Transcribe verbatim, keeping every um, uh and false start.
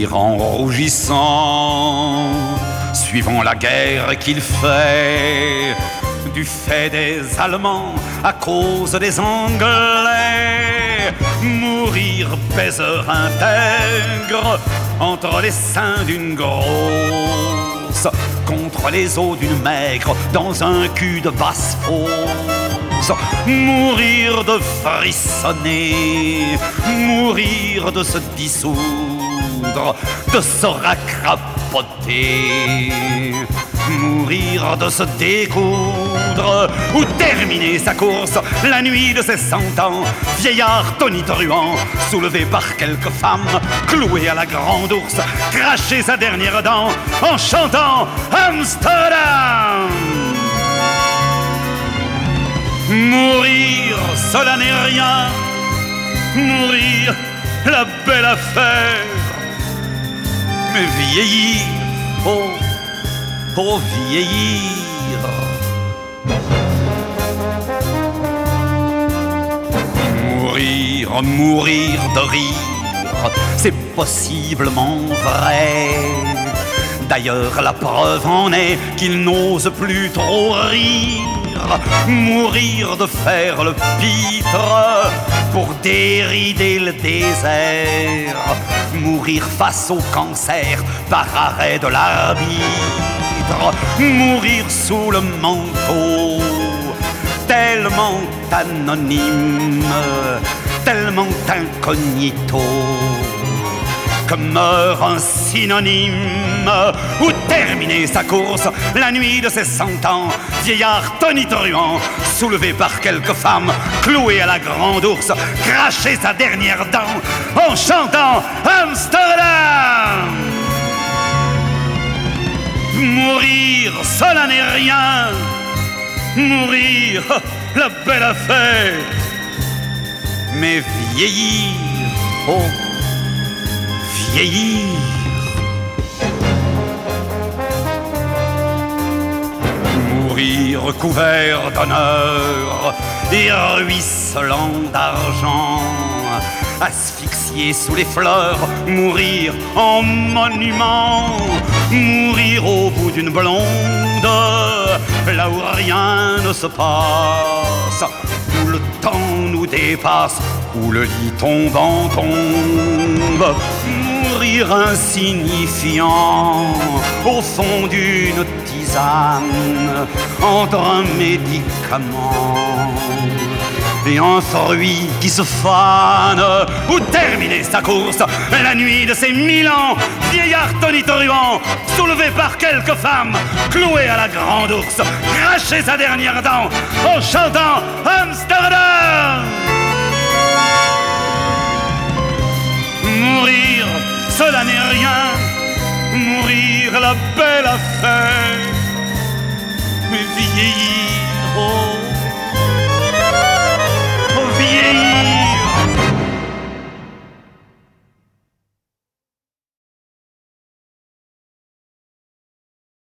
mourir en rougissant, suivant la guerre qu'il fait, du fait des Allemands, à cause des Anglais, mourir baiseur intègre, entre les seins d'une grosse, contre les os d'une maigre, dans un cul de basse-fosse. Mourir de frissonner, mourir de se dissoudre, de se racrapoter, mourir de se découdre, ou terminer sa course la nuit de ses cent ans, vieillard tonitruant, soulevé par quelques femmes, cloué à la grande ours, cracher sa dernière dent en chantant Amsterdam. Mourir, cela n'est rien, mourir, la belle affaire, mais vieillir, oh, oh vieillir. Mourir, mourir de rire, c'est possiblement vrai. D'ailleurs, la preuve en est qu'il n'ose plus trop rire. Mourir de faire le pitre pour dérider le désert. Mourir face au cancer par arrêt de l'arbitre. Mourir sous le manteau, tellement anonyme, tellement incognito, que meurt un synonyme, ou terminer sa course la nuit de ses cent ans, vieillard tonitruant, soulevé par quelques femmes, cloué à la grande ours, cracher sa dernière dent en chantant Amsterdam. Mourir, cela n'est rien, mourir, la belle affaire, mais vieillir, oh, vieillir. Mourir couvert d'honneur et ruisselant d'argent, asphyxié sous les fleurs, mourir en monument, mourir au bout d'une blonde, là où rien ne se passe, où le temps nous dépasse, où le lit tombant tombe. Mourir insignifiant au fond d'une tisane, entre un médicament et un fruit qui se fane, ou terminer sa course la nuit de ses mille ans, vieillard tonitruant, soulevé par quelques femmes, cloué à la grande ours, cracher sa dernière dent en chantant Amsterdam.